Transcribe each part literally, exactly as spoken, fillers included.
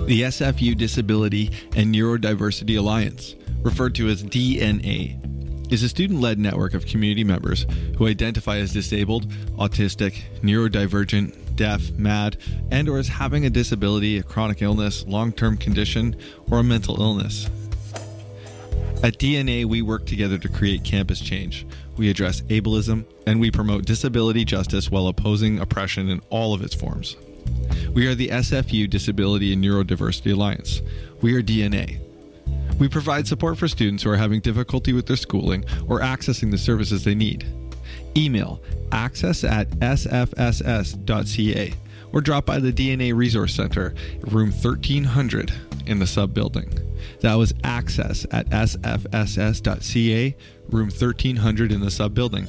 The S F U Disability and Neurodiversity Alliance, referred to as D N A, is a student-led network of community members who identify as disabled, autistic, neurodivergent, deaf, mad, and or as having a disability, a chronic illness, long-term condition, or a mental illness. At D N A, we work together to create campus change. We address ableism, and we promote disability justice while opposing oppression in all of its forms. We are the S F U Disability and Neurodiversity Alliance. We are D N A. We provide support for students who are having difficulty with their schooling or accessing the services they need. Email access at s f s s dot c a or drop by the D N A Resource Center, room thirteen hundred in the sub-building. That was access at s f s s dot c a, room thirteen hundred in the sub-building.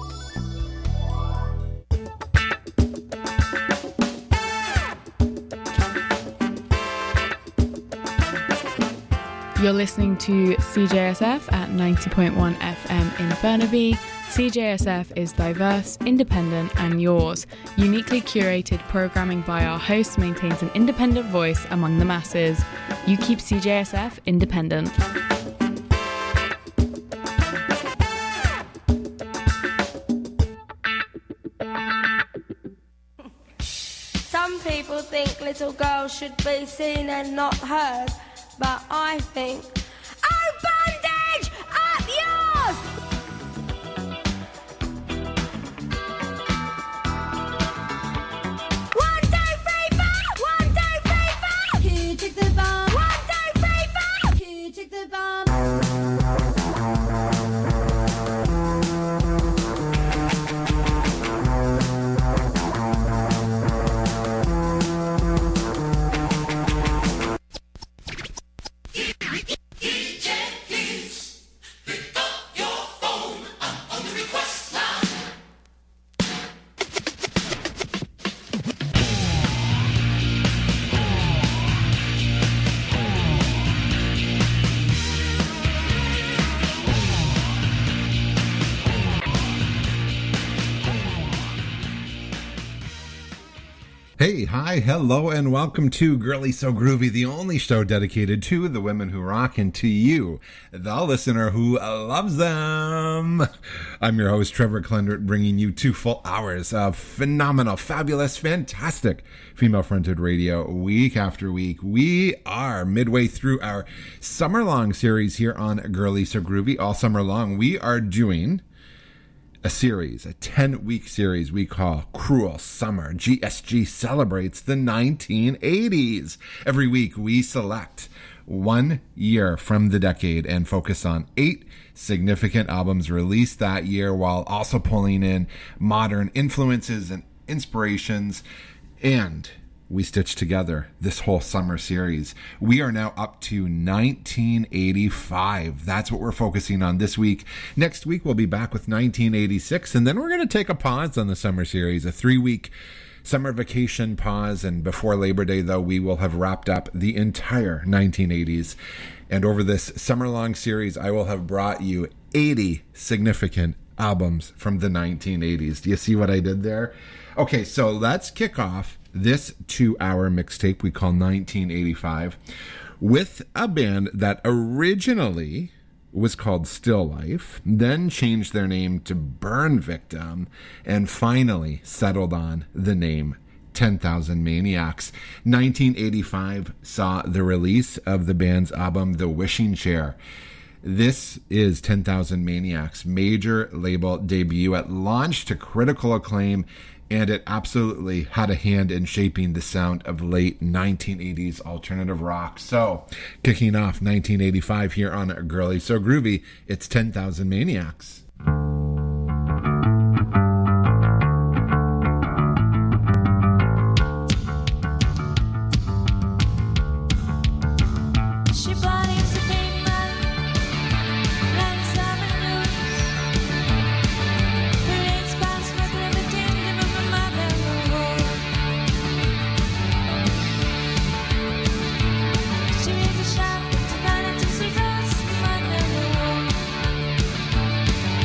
You're listening to C J S F at ninety point one F M in Burnaby. C J S F is diverse, independent and yours. Uniquely curated programming by our hosts maintains an independent voice among the masses. You keep C J S F independent. Some people think little girls should be seen and not heard. But I think, oh, bondage, up yours! One, two, three, four! One, two, three, four! Who took the bomb? One, two, three, four! Who took the bomb? Hey, hi, hello, and welcome to Girly So Groovy, the only show dedicated to the women who rock and to you, the listener who loves them. I'm your host, Trevor Klendert, bringing you two full hours of phenomenal, fabulous, fantastic female-fronted radio week after week. We are midway through our summer-long series here on Girly So Groovy. All summer long, we are doing a series, a ten-week series we call Cruel Summer. G S G celebrates the nineteen eighties. Every week we select one year from the decade and focus on eight significant albums released that year while also pulling in modern influences and inspirations, and we stitched together this whole summer series. We are now up to nineteen eighty-five. That's what we're focusing on this week. Next week, we'll be back with nineteen eighty-six, and then we're going to take a pause on the summer series, a three-week summer vacation pause. And before Labor Day, though, we will have wrapped up the entire nineteen eighties. And over this summer-long series, I will have brought you eighty significant albums from the nineteen eighties. Do you see what I did there? Okay, so let's kick off this two-hour mixtape we call nineteen eighty-five with a band that originally was called Still Life, then changed their name to Burn Victim, and finally settled on the name ten thousand Maniacs. nineteen eighty-five saw the release of the band's album The Wishing Chair. This is ten thousand Maniacs' major label debut. It launched to critical acclaim, and it absolutely had a hand in shaping the sound of late nineteen eighties alternative rock. So, kicking off nineteen eighty-five here on Girly So Groovy, it's ten thousand Maniacs. She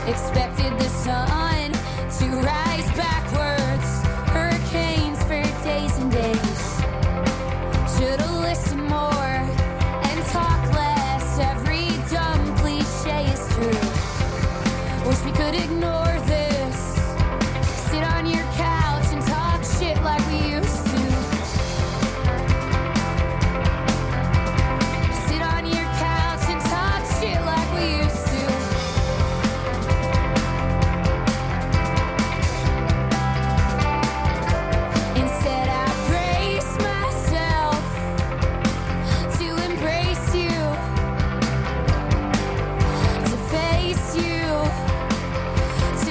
expected the sun to rise backwards. Hurricanes for days and days. Should've listened more and talked less. Every dumb cliche is true. Wish we could ignore this. Sit on your couch and talk shit like we used to. Sit on your couch and talk shit like we used to. Instead I brace myself to embrace you, to face you,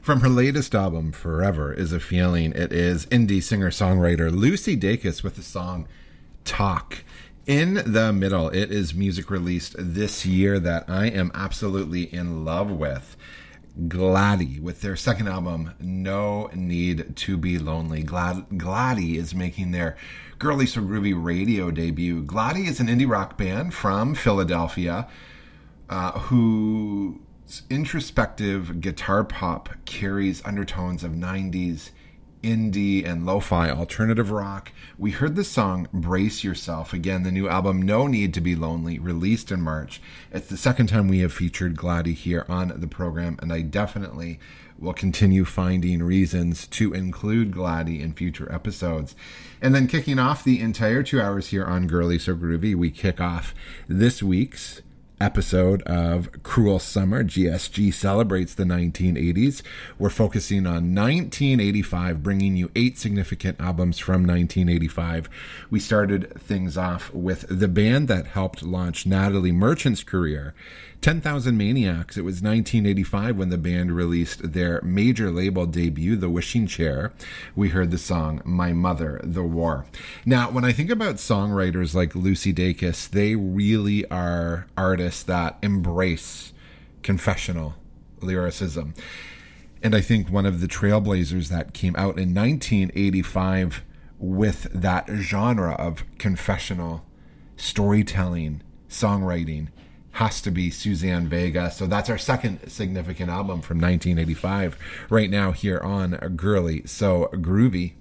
From her latest album, Forever Is a Feeling, it is indie singer-songwriter Lucy Dacus with the song Talk. In the middle, it is music released this year that I am absolutely in love with. Gladdy with their second album, No Need to Be Lonely. Glad- Gladdy is making their Girly So Groovy radio debut. Gladdy is an indie rock band from Philadelphia uh, whose introspective guitar pop carries undertones of nineties indie and lo-fi alternative rock. We heard the song Brace Yourself. Again, the new album No Need to Be Lonely, released in March. It's the second time we have featured Gladdy here on the program, and I definitely will continue finding reasons to include Gladdy in future episodes. And then kicking off the entire two hours here on Girly So Groovy, we kick off this week's episode of Cruel Summer. G S G celebrates the nineteen eighties. We're focusing on nineteen eighty-five, bringing you eight significant albums from nineteen eighty-five. We started things off with the band that helped launch Natalie Merchant's career, ten thousand Maniacs. It was nineteen eighty-five when the band released their major label debut, The Wishing Chair. We heard the song My Mother, The War. Now, when I think about songwriters like Lucy Dacus, they really are artists that embrace confessional lyricism. And I think one of the trailblazers that came out in nineteen eighty-five with that genre of confessional storytelling, songwriting, has to be Suzanne Vega. So that's our second significant album from nineteen eighty-five right now here on Girly So Groovy.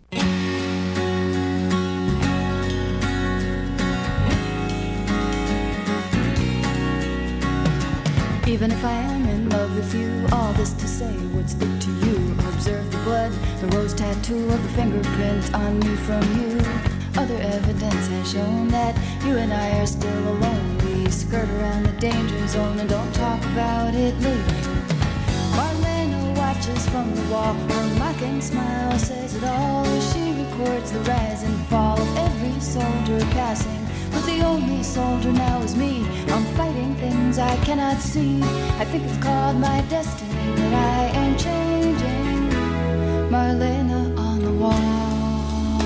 Even if I am in love with you, all this to say, what's it to you? Observe the blood, the rose tattoo of the fingerprint on me from you. Other evidence has shown that you and I are still alone. We skirt around the danger zone and don't talk about it later. Marlena watches from the wall, her mocking smile says it all. She records the rise and fall of every soldier passing. But the only soldier now is me. I'm fighting things I cannot see. I think it's called my destiny that I am changing. Marlena on the wall.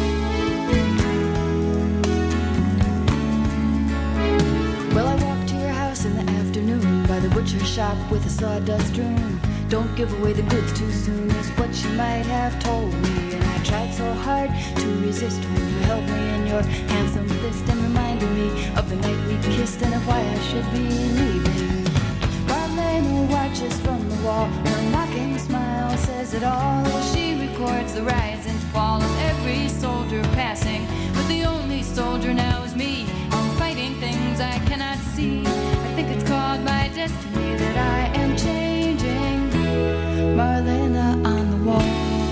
Well, I walked to your house in the afternoon by the butcher shop with a sawdust room. Don't give away the goods too soon is what she might have told me. And I tried so hard to resist when you held me in your handsome fist and reminded me of the night we kissed and of why I should be leaving. Marlena watches from the wall, her mocking smile says it all. She records the rise and fall of every soldier passing. But the only soldier now is me. I'm fighting things I cannot see. I think it's called my destiny that I am changing. Marlena on the wall.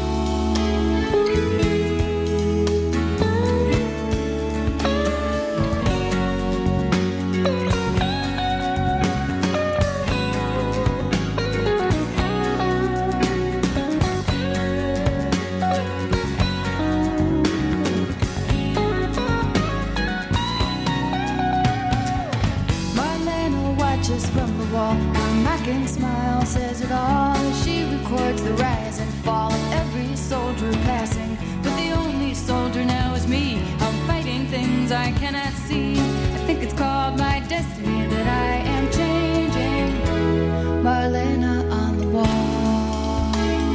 From the wall, her mocking smile says it all. She records the rise and fall of every soldier passing. But the only soldier now is me. I'm fighting things I cannot see. I think it's called my destiny that I am changing. Marlena on the wall.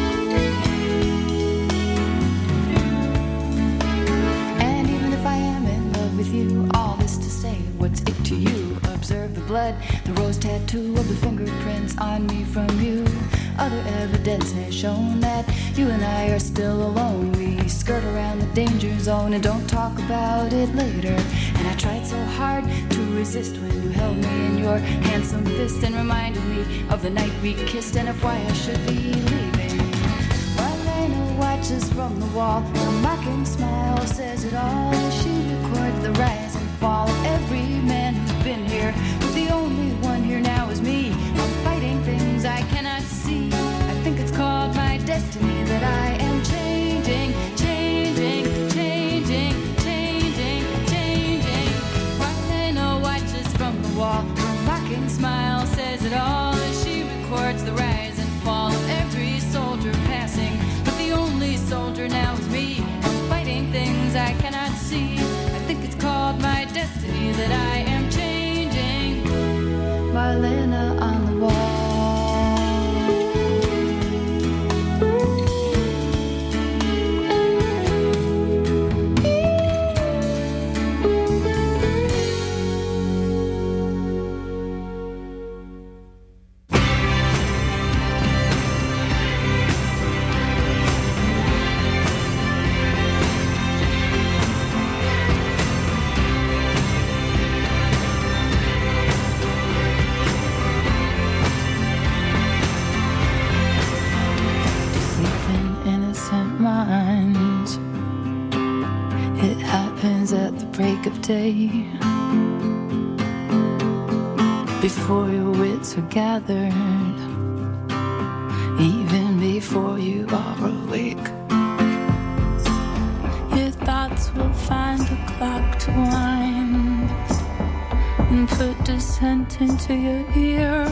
And even if I am in love with you, all this to say, what's it to you? Observe the blood, the rose tattoo of the fingerprints on me from you. Other evidence has shown that you and I are still alone. We skirt around the danger zone and don't talk about it later. And I tried so hard to resist when you held me in your handsome fist and reminded me of the night we kissed and of why I should be leaving. Marlena watches from the wall, her mocking smile says it all. She records the rise and fall of every man who's been here. But the only one here now is me. I'm fighting things I cannot see. I think it's called my destiny that I am changing, changing, changing, changing, changing. Marlena watches from the wall, her mocking smile says it all. As she records the rise and fall of every soldier. I cannot see. I think it's called my destiny that I am changing. Marlena on the wall. Break of day, before your wits are gathered, even before you are awake, your thoughts will find the clock to wind and put dissent into your ear,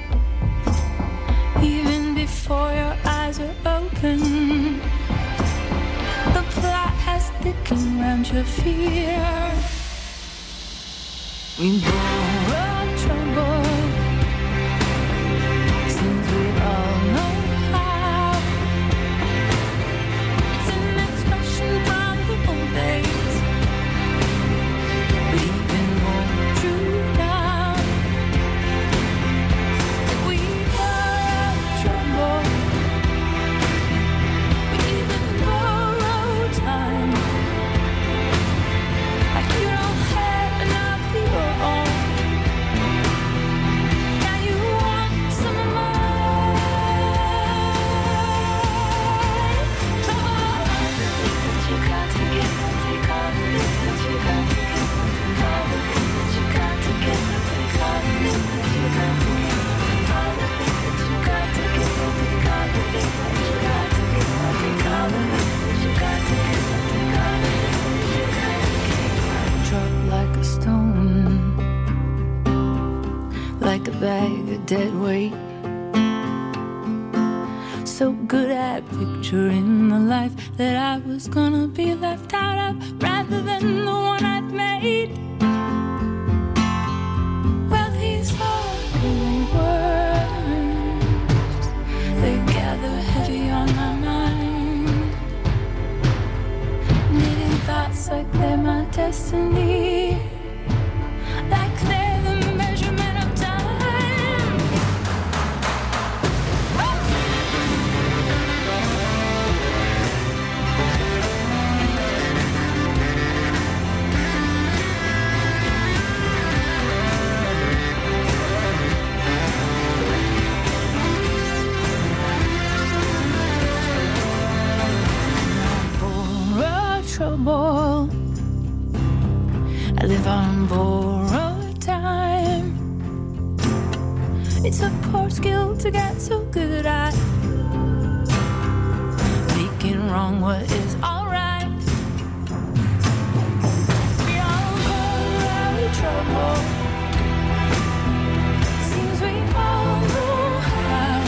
even before your eyes are open. The plot has thickened round your fear. We borrow trouble, since we all know how. It's an expression from the old days, but even more true now. We borrow trouble, we even borrow time. Like you don't have enough of your own. Now you want some of mine. Trouble. That you got to get, take all the things that you got to get, take all the things that you got to get, take all the things that you got to get, take all the things that you got to get, take all the things that you got to get, take all the things that you got to get, take all the things that you got to get. Drop like a stone, like a bag of dead weight. So good at picturing the life that I was gonna be left out of, rather than the one I've made. Well, these ugly words, they gather heavy on my mind, knitting thoughts like they're my destiny, like they're the measurement of time. Borrow trouble, I live on borrowed time. It's a poor skill to get so good at making wrong what is alright. We all borrow trouble, seems we all know how.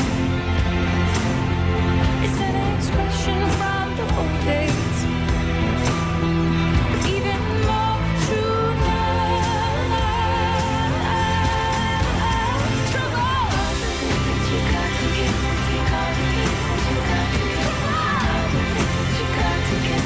It's an expression from the old days, but even more true now. Trouble. That you got to get, take all the things that you got to get, all the things that you got to get,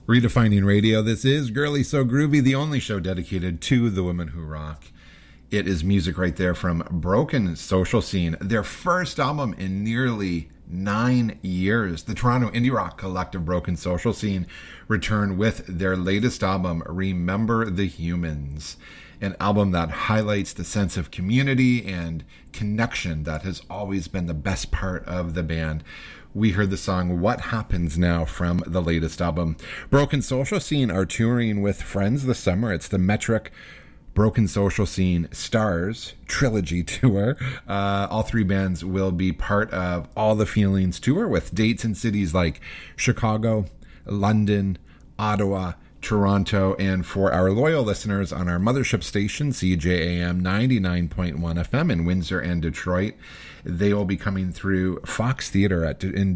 Redefining Radio. This is Girly So Groovy, the only show dedicated to the women who rock. It is music right there from Broken Social Scene, their first album in nearly nine years. The Toronto indie rock collective Broken Social Scene returned with their latest album, Remember the Humans, an album that highlights the sense of community and connection that has always been the best part of the band. We heard the song What Happens Now from the latest album. Broken Social Scene are touring with friends this summer. It's the Metric Broken Social Scene Stars Trilogy Tour. Uh, all three bands will be part of All the Feelings Tour with dates in cities like Chicago, London, Ottawa, Toronto, and for our loyal listeners on our mothership station, C J A M ninety-nine point one F M in Windsor and Detroit, they will be coming through Fox Theatre at, in